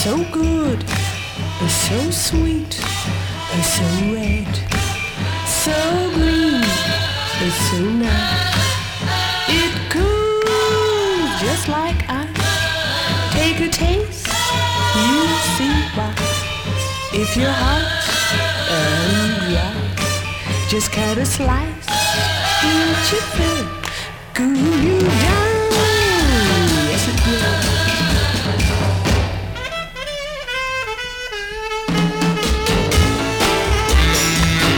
so good, so sweet, so red, so green, so nice. It cools just like ice. Take a taste, you'll see why. If your heart's dry, just cut a slice, eat your fill, cool you down.